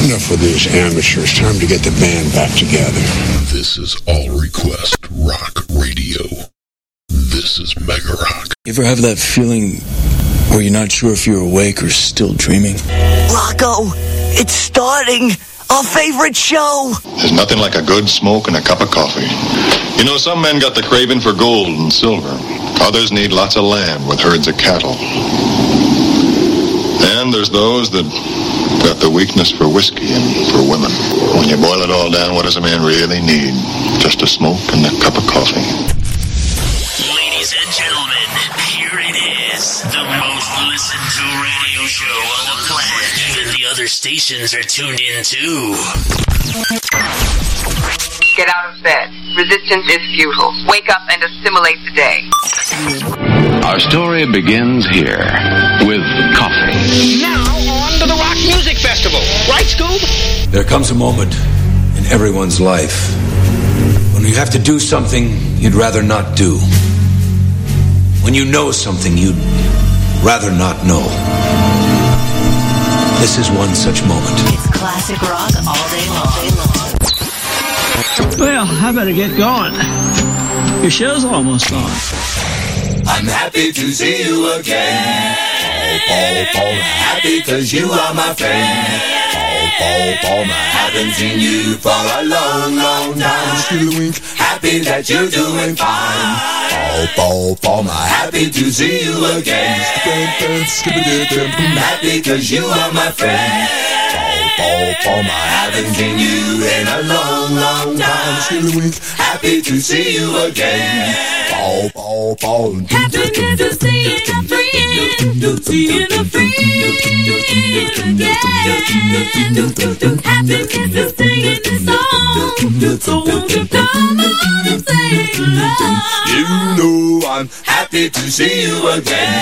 Enough with these amateurs. Time to get the band back together. This is All Request Rock Radio. This is Mega Rock. You ever have that feeling where you're not sure if you're awake or still dreaming? Rocco, it's starting. Our favorite show. There's nothing like a good smoke and a cup of coffee. You know, some men got the craving for gold and silver. Others need lots of land with herds of cattle. And there's those that got the weakness for whiskey and for women. When you boil it all down, what does a man really need? Just a smoke and a cup of coffee. Ladies and gentlemen, here it is. The most listened to radio show on the planet. Even the other stations are tuned in too. Get out of bed. Resistance is futile. Wake up and assimilate the day. Our story begins here with coffee. Now on to the Rock Music Festival. Right, Scoob? There comes a moment in everyone's life when you have to do something you'd rather not do. When you know something you'd rather not know. This is one such moment. It's classic rock all day long. Well, I better get going. Your show's almost on. I'm happy to see you again. Paul, happy cause you are my friend. Paul, I haven't seen you for a long time. Happy that you're doing fine. Paul, I'm happy to see you again. Happy cause you are my friend. Paul, I haven't seen you in a long time. Happy to see you again. Paul. Happiness is seeing a friend. Seeing a friend again. Happiness is singing the song. So won't you come on and sing along? You know I'm happy to see you again.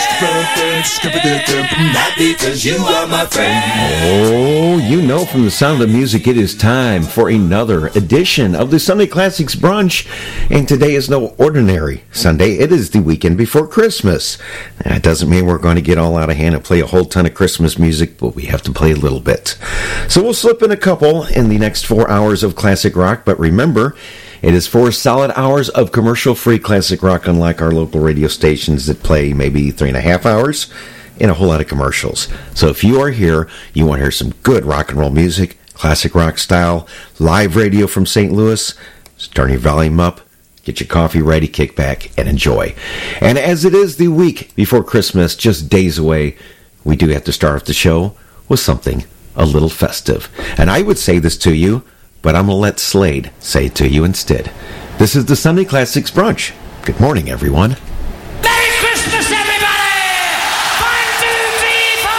Happy cause you are my friend. Oh, you know from the sound of the music, it is time for another edition of the Sunday Classics Brunch. And today is no ordinary Sunday. It is the weekend before Christmas. That doesn't mean we're going to get all out of hand and play a whole ton of Christmas music, but we have to play a little bit. So we'll slip in a couple in the next 4 hours of classic rock. But remember, it is 4 solid hours of commercial-free classic rock, unlike our local radio stations that play maybe 3.5 hours and a whole lot of commercials. So if you are here, you want to hear some good rock and roll music, classic rock style, live radio from St. Louis, so turn your volume up, get your coffee ready, kick back, and enjoy. And as it is the week before Christmas, just days away, we do have to start off the show with something a little festive. And I would say this to you, but I'm going to let Slade say it to you instead. This is the Sunday Classics Brunch. Good morning, everyone. Merry Christmas, everybody! 1, 2, 3, 4!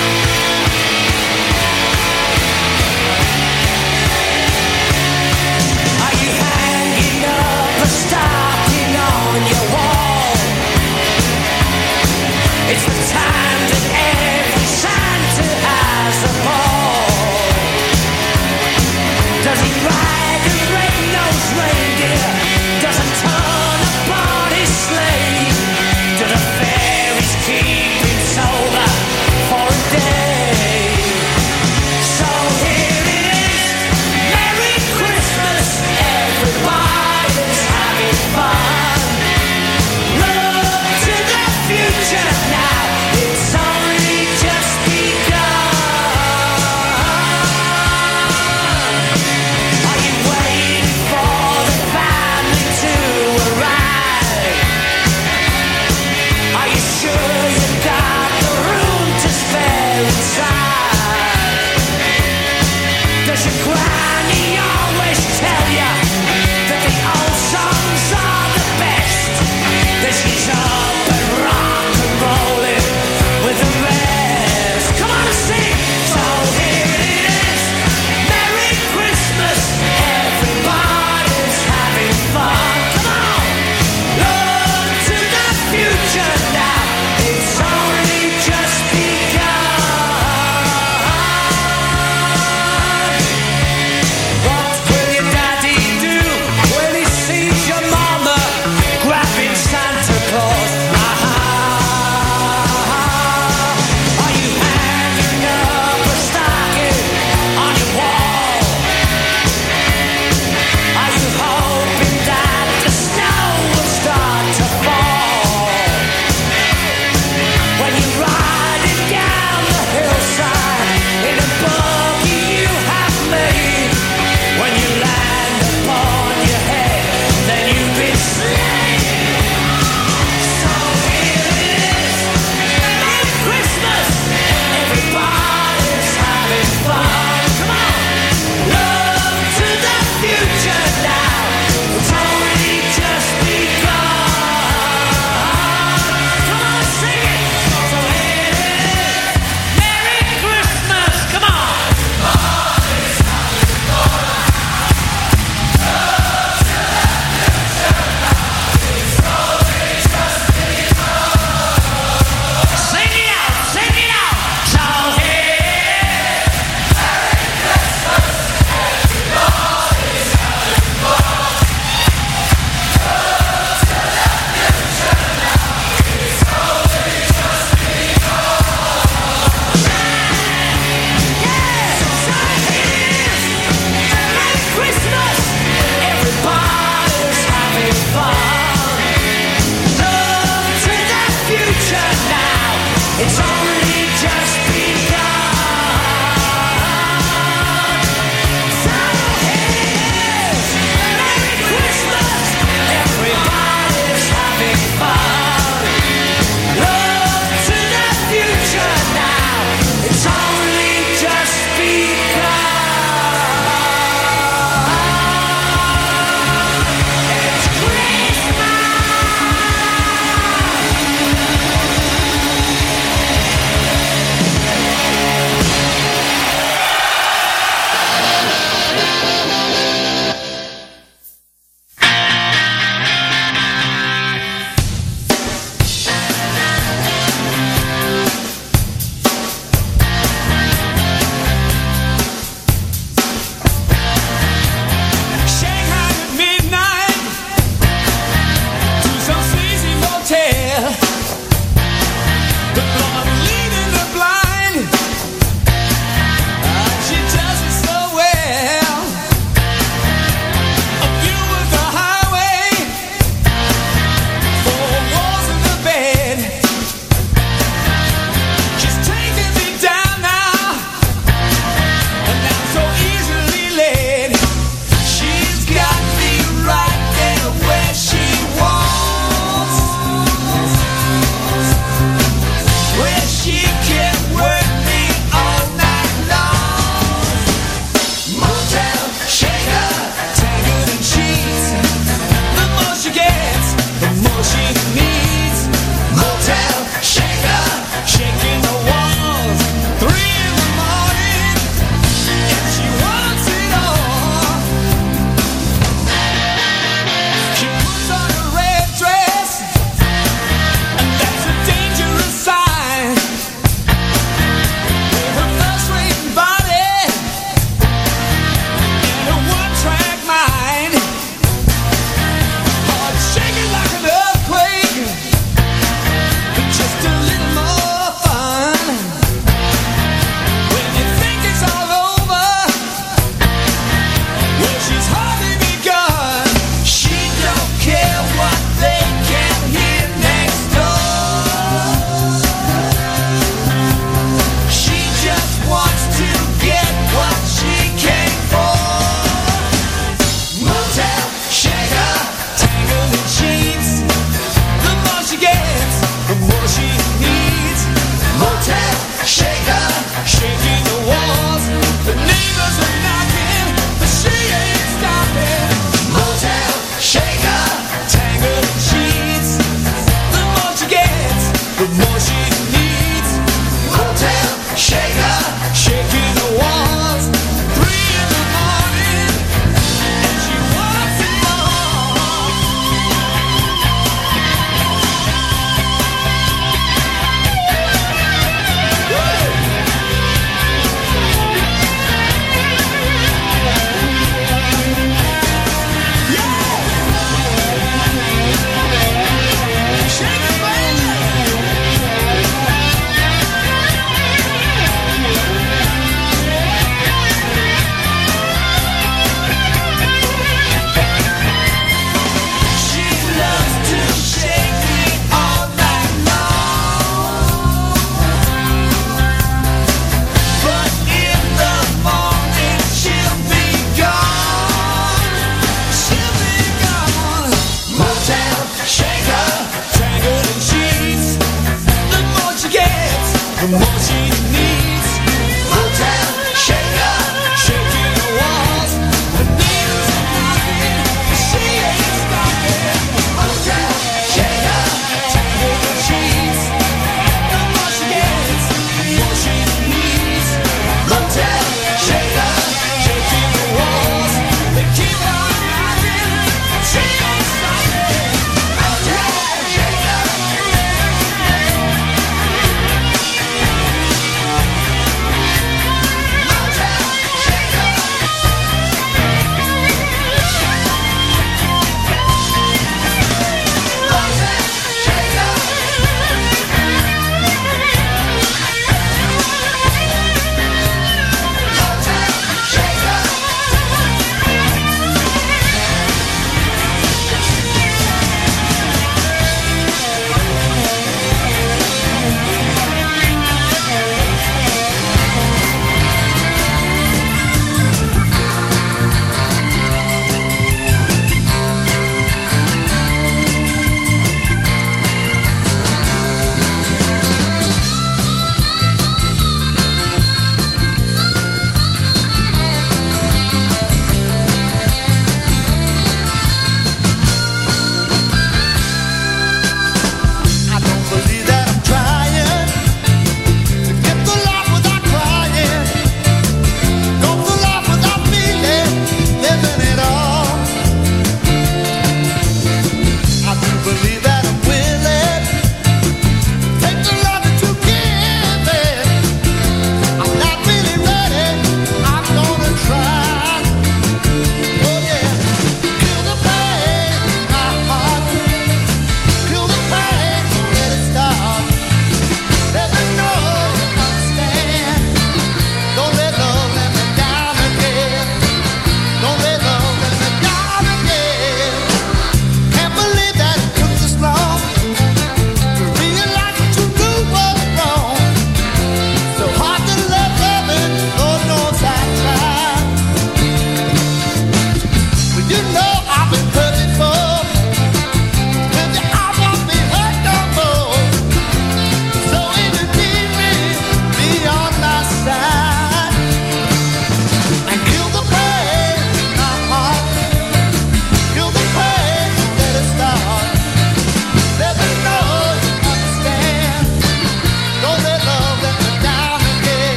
Are you hanging up a stocking on your wall? It's the time that every Santa has a ball. Does he ride a red-nosed reindeer? Does he turn upon his sleigh? Do the fairies keep him sober for a day? So here it is, Merry Christmas, everybody's having fun. Look to the future now, it's only just begun. Are you waiting for the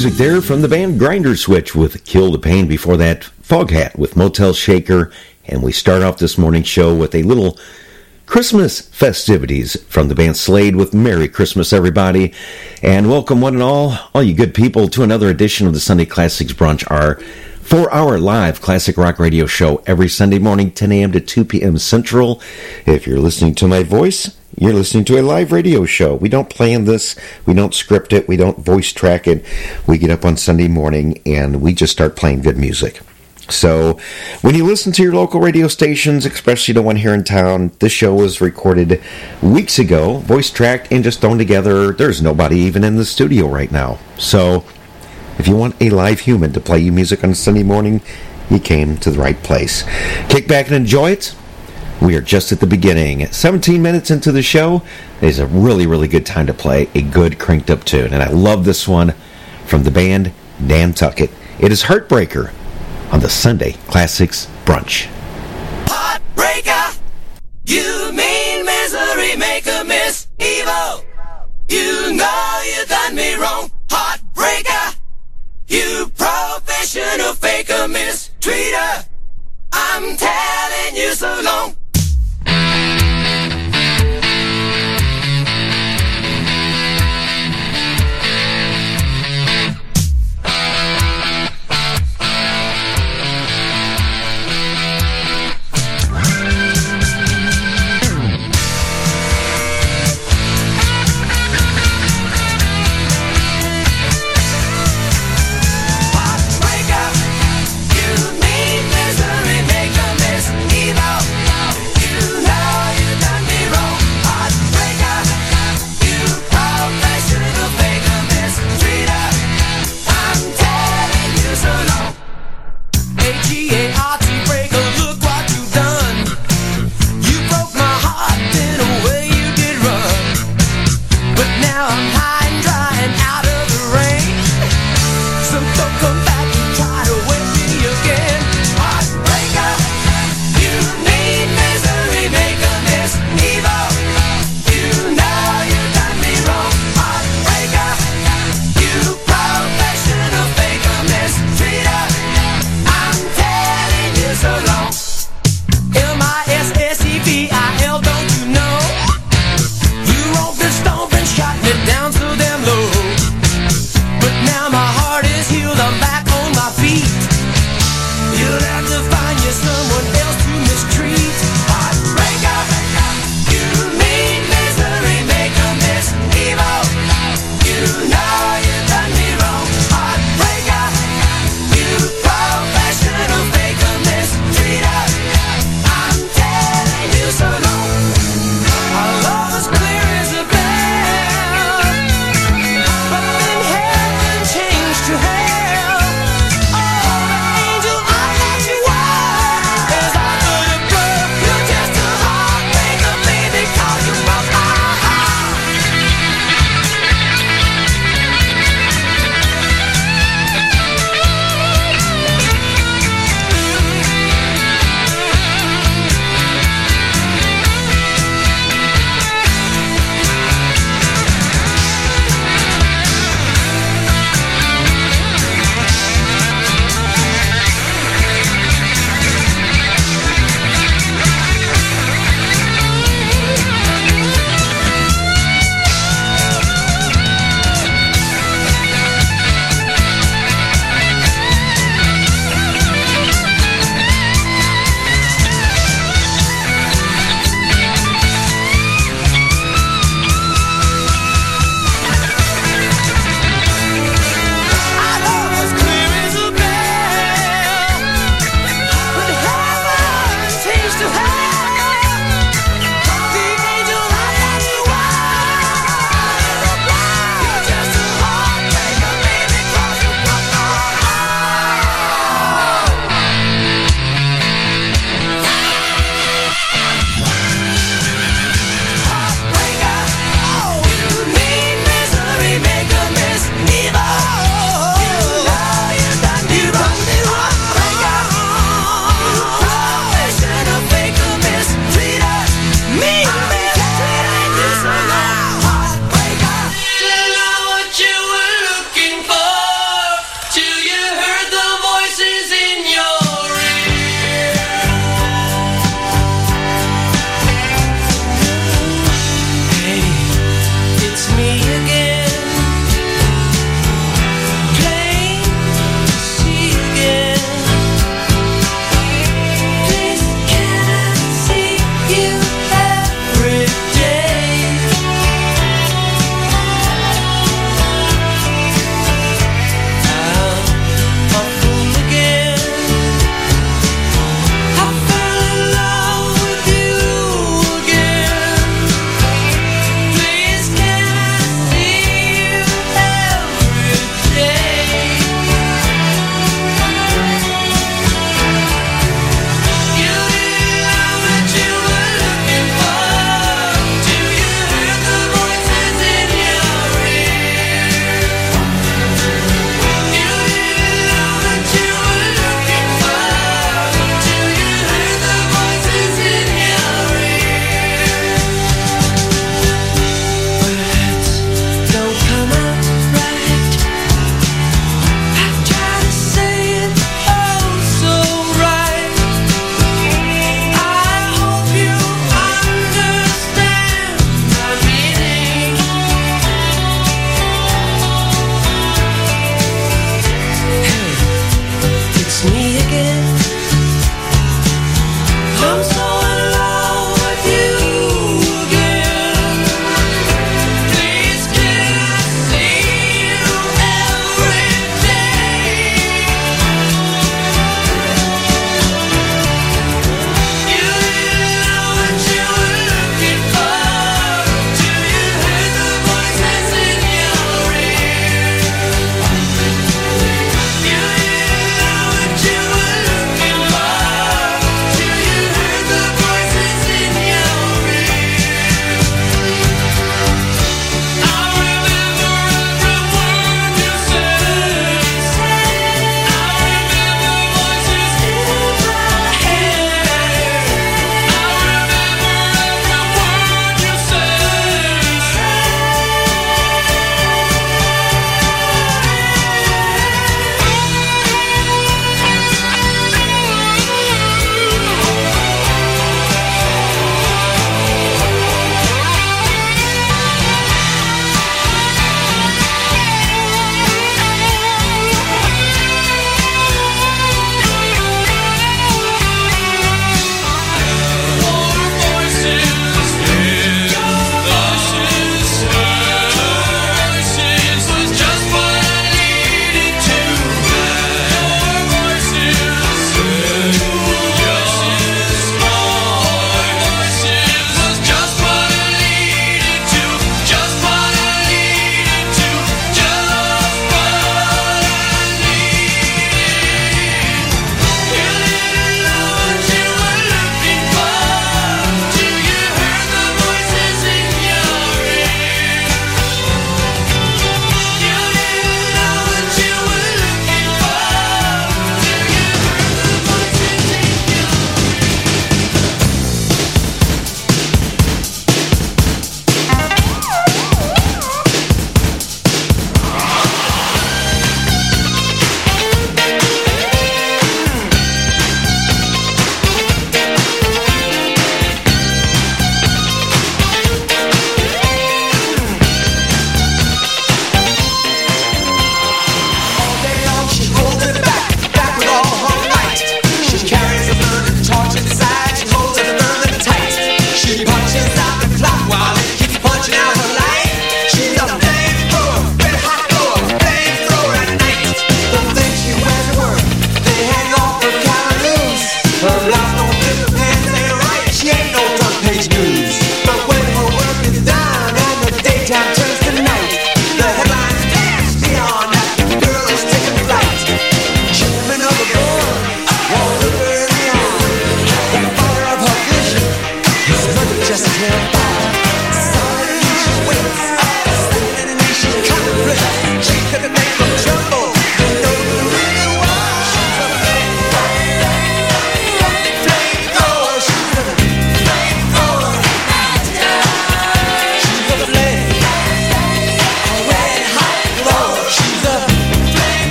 Music there from the band Grinder Switch with Kill the Pain. Before that, Foghat with Motel Shaker. And we start off this morning's show with a little Christmas festivities from the band Slade with Merry Christmas, everybody. And welcome one and all you good people, to another edition of the Sunday Classics Brunch, our 4-hour live classic rock radio show every Sunday morning, 10 a.m. to 2 p.m. Central. If you're listening to my voice, you're listening to a live radio show. We don't plan this, we don't script it, we don't voice track it. We get up on Sunday morning and we just start playing good music. So when you listen to your local radio stations, especially the one here in town, this show was recorded weeks ago, voice tracked and just thrown together. There's nobody even in the studio right now. So if you want a live human to play you music on Sunday morning, you came to the right place. Kick back and enjoy it. We are just at the beginning. 17 minutes into the show is a really, really good time to play a good cranked up tune. And I love this one from the band Nantucket. It is Heartbreaker on the Sunday Classics Brunch. Heartbreaker, you mean misery maker, Miss Evil. You know you done me wrong. Heartbreaker, you professional faker, mistreater. I'm telling you so long.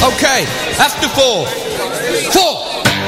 Okay, after 4. 4.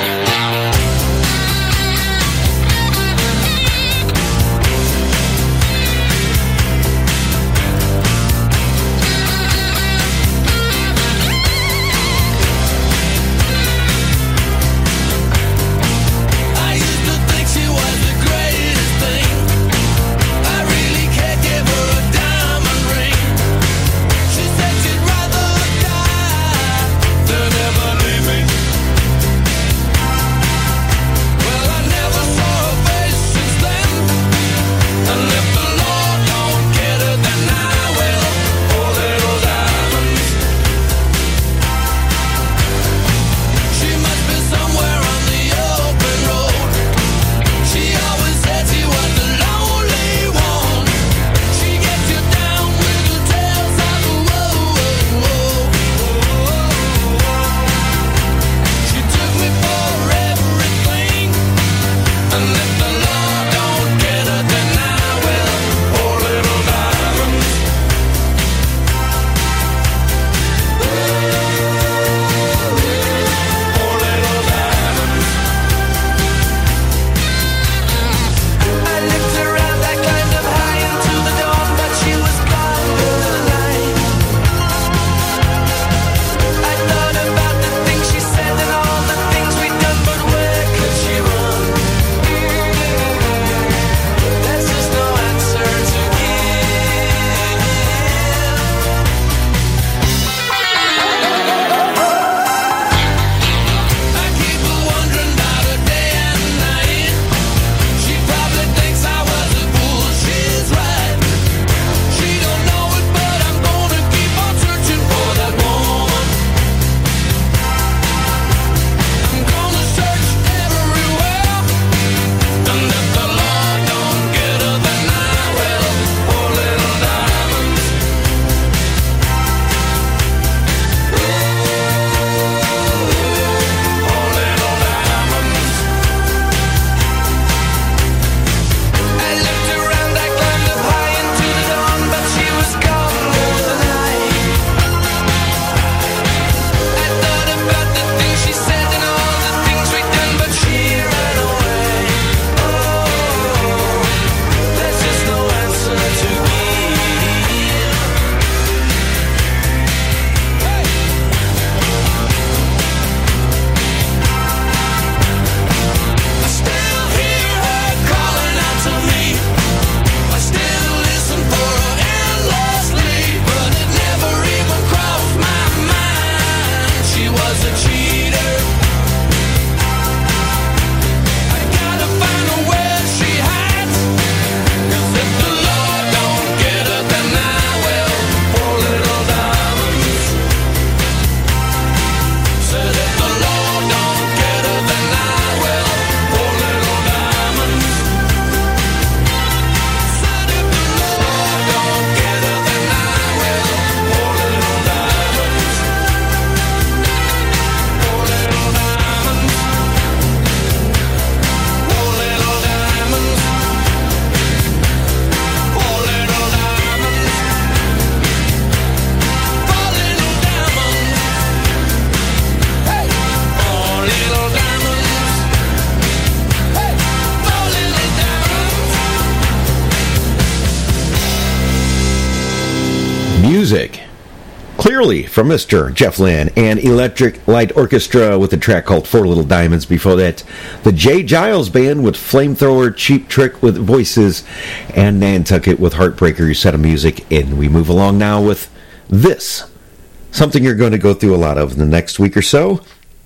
Music. Clearly from Mr. Jeff Lynne and Electric Light Orchestra with a track called Four Little Diamonds. Before that, the Jay Giles Band with Flamethrower, Cheap Trick with Voices, and Nantucket with Heartbreaker, your set of music. And we move along now with this. Something you're going to go through a lot of in the next week or so.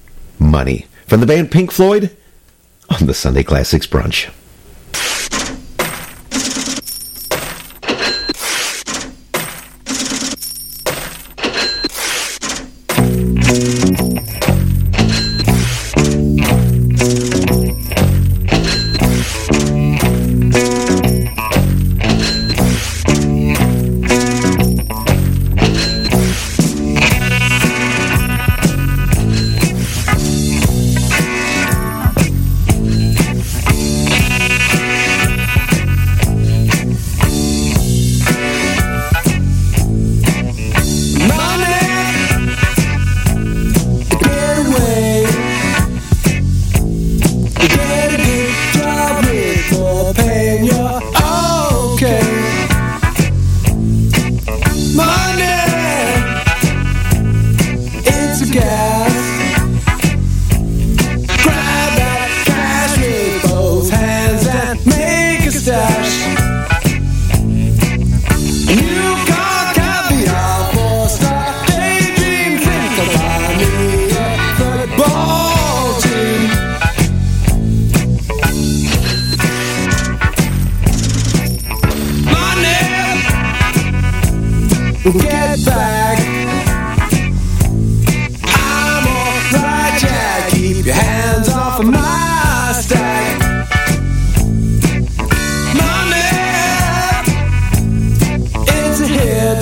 Money. From the band Pink Floyd on the Sunday Classics Brunch. It's a gas. Grab that cash with both hands and make a stash. You got caviar for star daydream. Think about me, a football team. Money, get back. I'm alright, Jack. Keep your hands off of my stack. Money, it's a hit.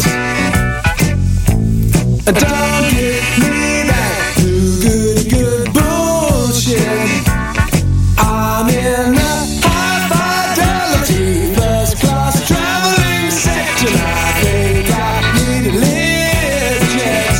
Don't get me back to good bullshit. I'm in the high fidelity first class traveling section. I think I need a lift jet.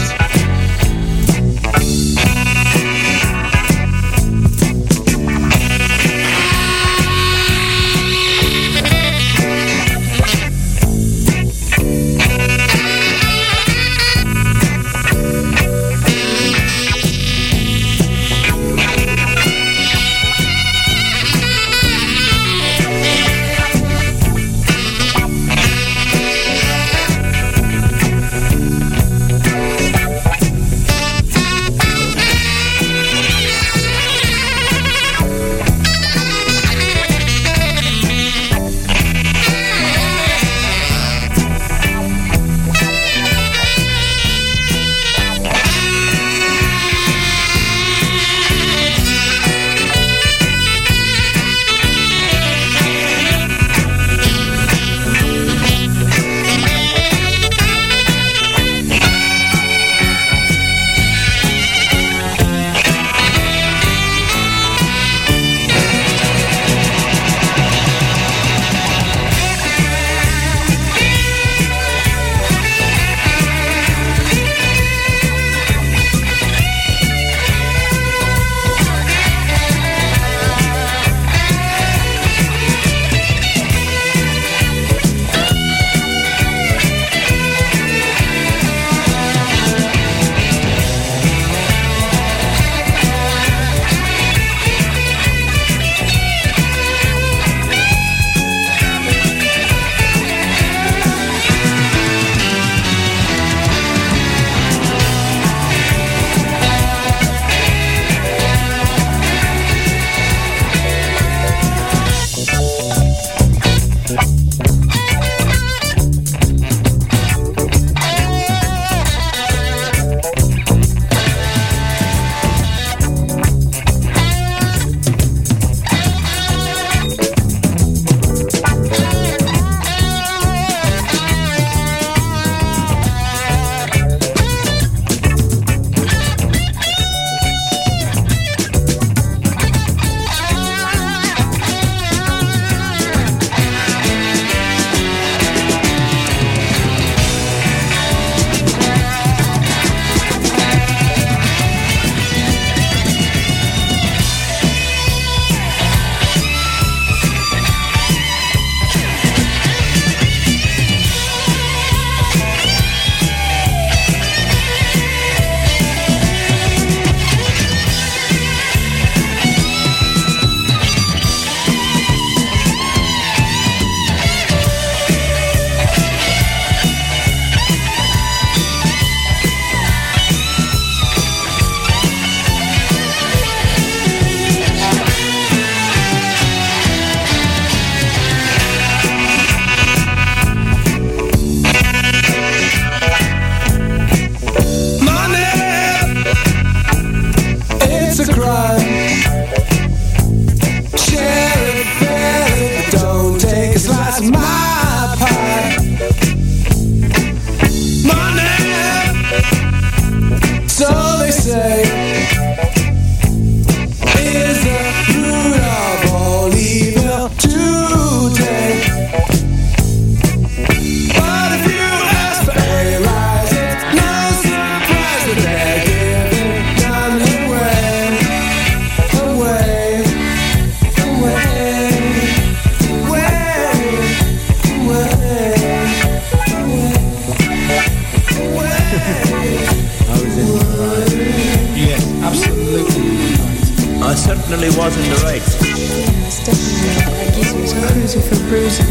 certainly was in the right. Yes, definitely. That gives me some cruising for bruising.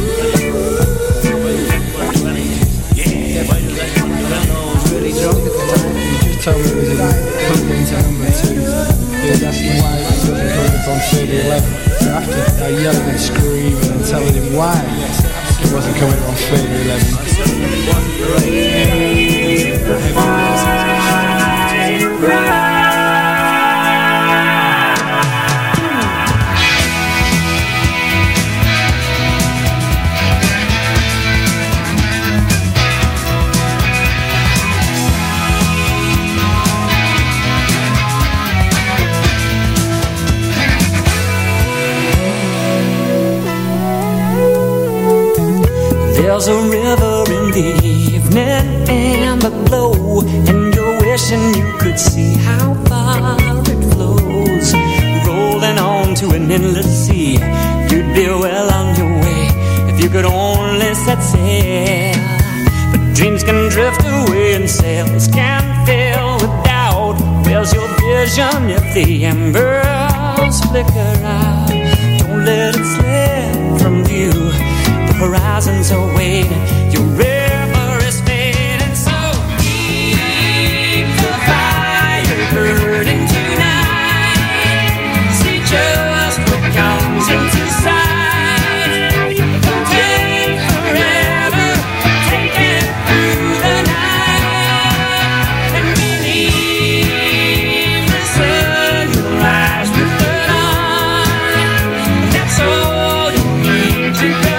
Yeah, why did I come to when I was really drunk at the time? He just told me it was plugged into number 2. He was asking why it wasn't coming up on 3011. So after I yelling and screaming and telling him why it wasn't coming up on 3011. I certainly wasn't the right. There's a river in the evening and the glow, and you're wishing you could see how far it flows, rolling on to an endless sea. You'd be well on your way if you could only set sail. But dreams can drift away and sails can fail with doubt. Where's your vision if the embers flicker out? Don't let it slip from view. Horizons are waiting, your river is fading. So keep the fire burning tonight. See just what comes into sight. Don't take forever, take it through the night. And believe the sun will rise with the dawn. That's all you need to go.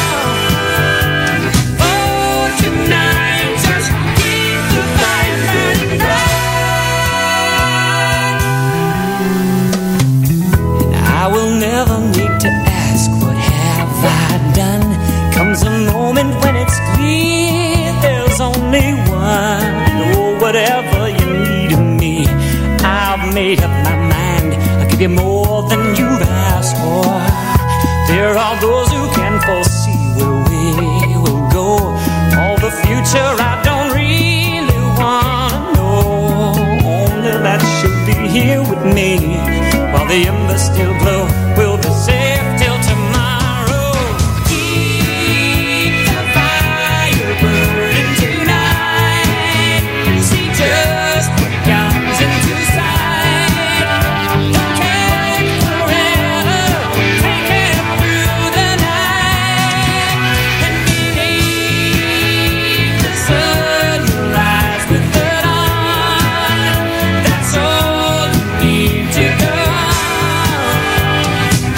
Comes a moment when it's clear there's only one. Oh, whatever you need of me, I've made up my mind. I'll give you more than you've asked for. There are those who can foresee where we will go. All the future I don't really want to know. Only that she'll be here with me while the embers still glow. We'll be safe till tomorrow. Burning tonight. See just what comes into sight. Don't take forever, take it through the night. And believe the sun will rise with the dawn. That's all you need to go.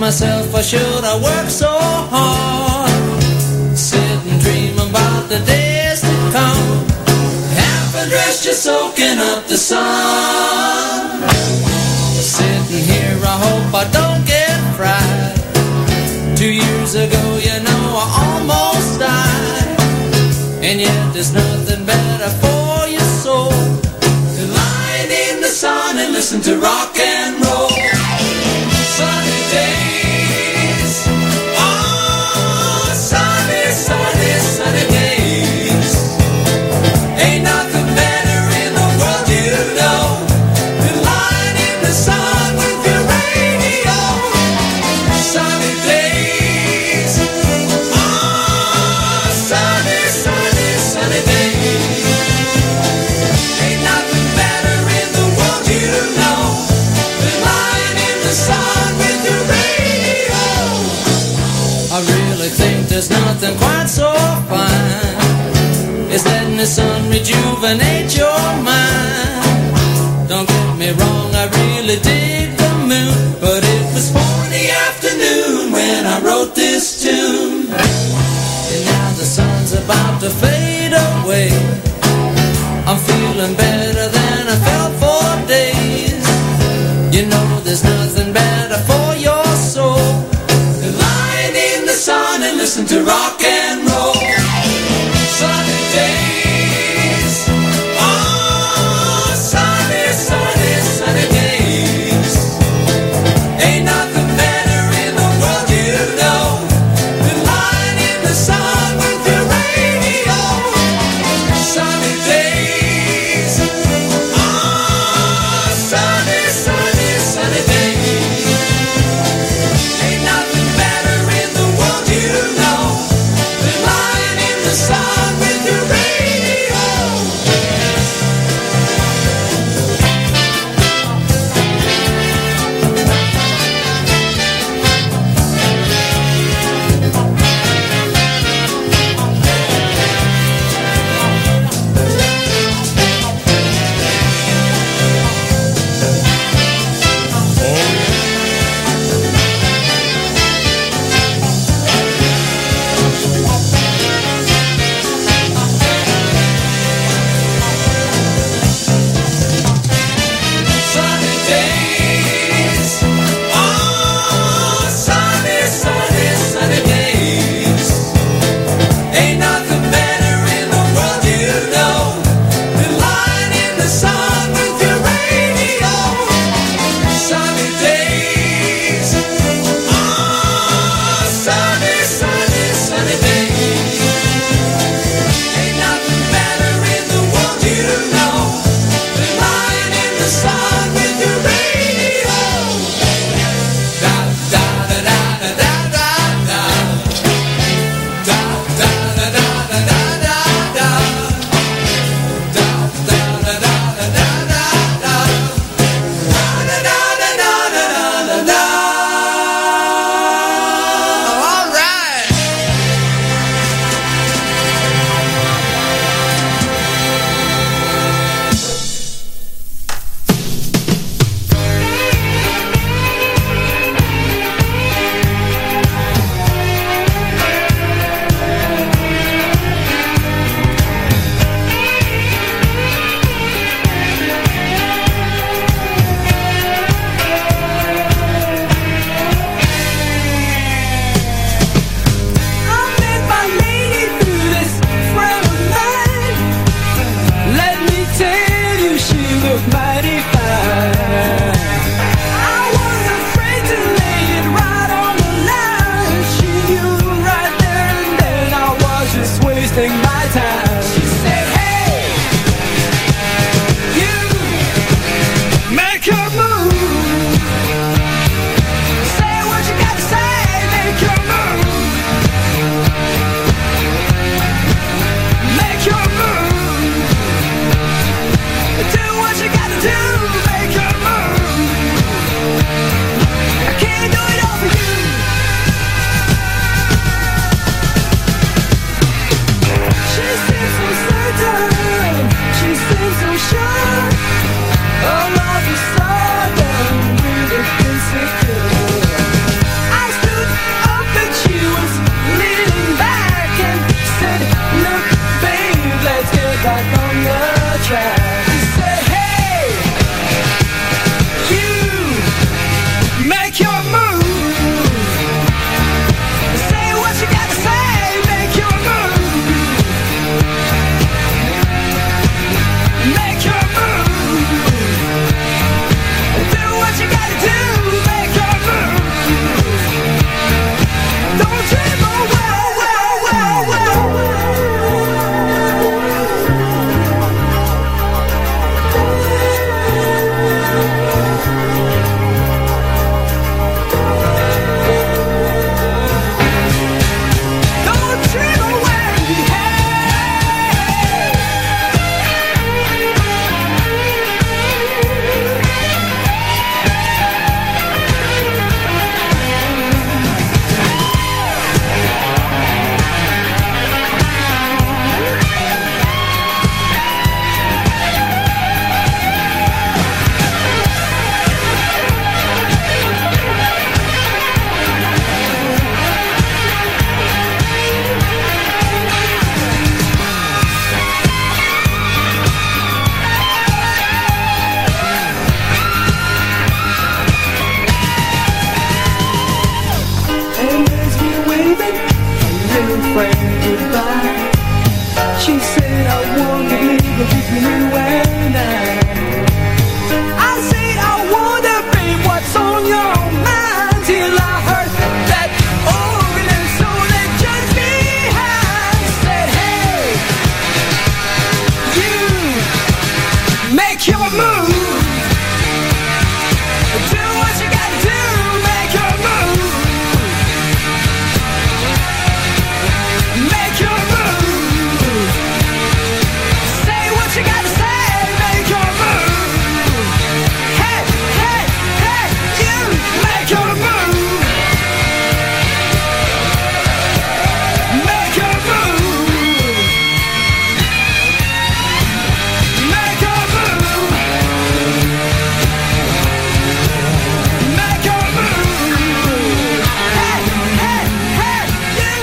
myself, why should I work so hard? Sit and dream about the days to come. Half undressed, just soaking up the sun. Sitting here, I hope I don't get fried. 2 years ago, you know, I almost died. And yet there's nothing better for your soul than lying in the sun and listen to rock and roll. Sunny days, oh, sunny, sunny, sunny days. Ain't nothing better in the world, you know, than lying in the sun with your radio. Sunny days, oh, sunny, sunny, sunny days. Ain't nothing better in the world, you know, than lying in the sun with your radio. I really think there's nothing quite so fine as letting the sun rejuvenate your mind. Don't get me wrong, I really dig the moon, but it was 4 in the afternoon when I wrote this tune. And now the sun's about to fade away. I'm feeling better than I felt for days. You know there's nothing better for your soul than lying in the sun and listen to rock and roll. Sunny days, oh, sunny, sunny, sunny days. Ain't nothing better in the world, you know, than lying in the sun with your radio. Sunny days, oh, sunny, sunny, sunny days. Ain't nothing better in the world, you know, than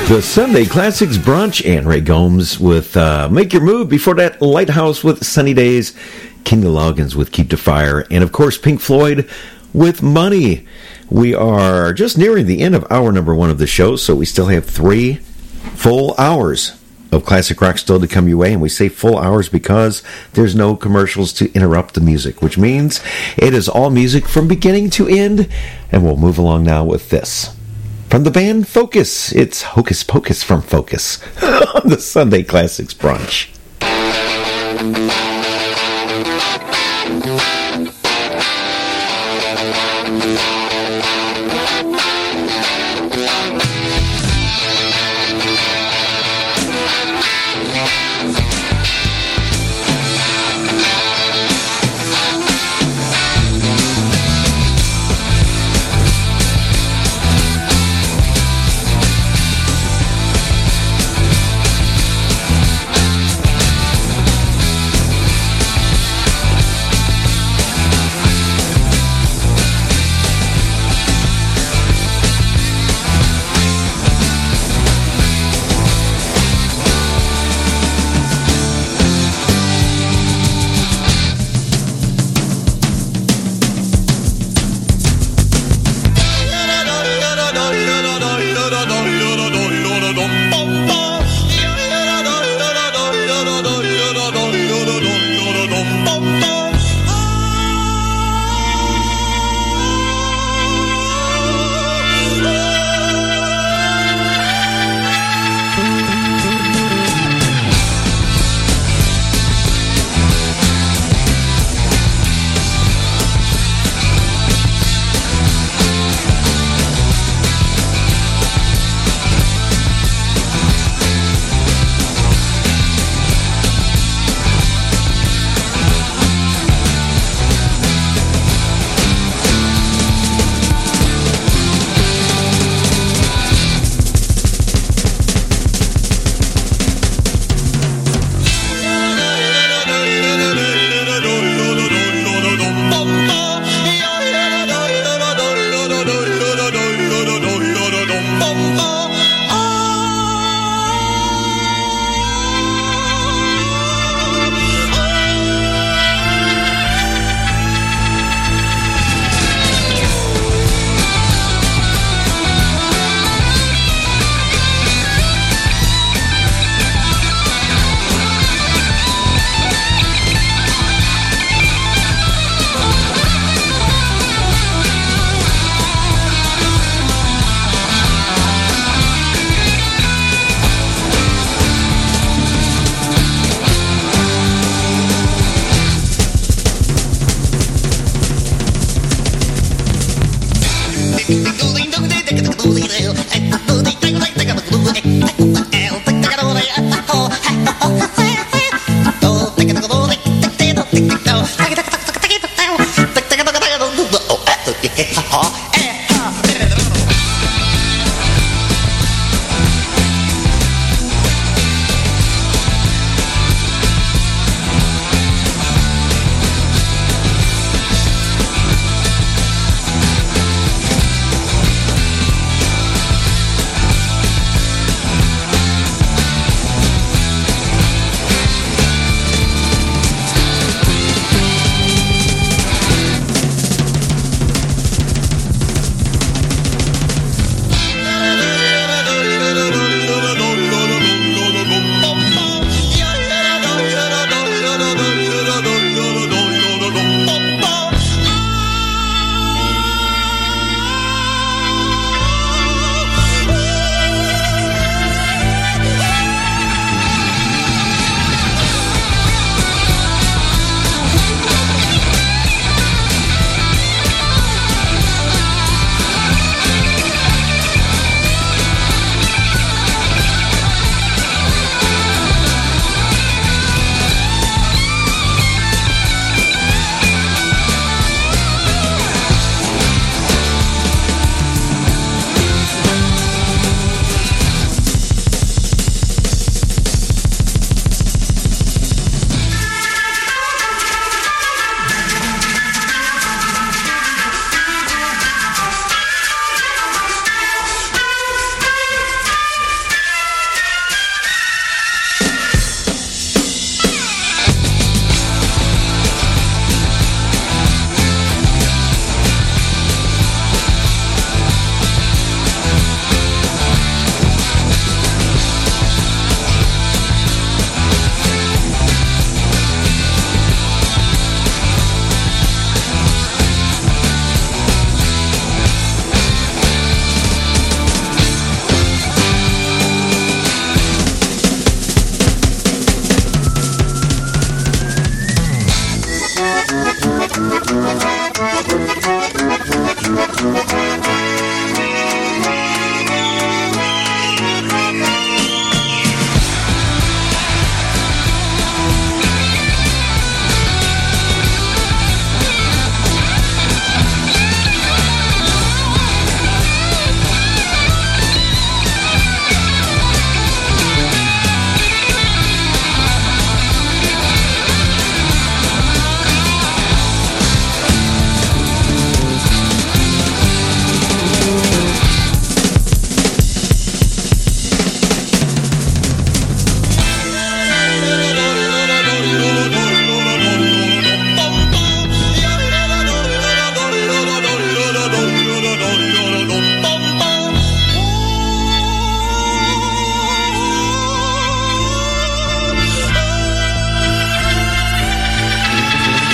The Sunday Classics Brunch and Ray Gomes with Make Your Move. Before that, Lighthouse with Sunny Days, Kenny Loggins with Keep the Fire, and of course Pink Floyd with Money. We are just nearing the end of hour number 1 of the show, so we still have 3 full hours of classic rock still to come your way, and we say full hours because there's no commercials to interrupt the music, which means it is all music from beginning to end, and we'll move along now with this. From the band Focus, it's Hocus Pocus from Focus on the Sunday Classics Brunch.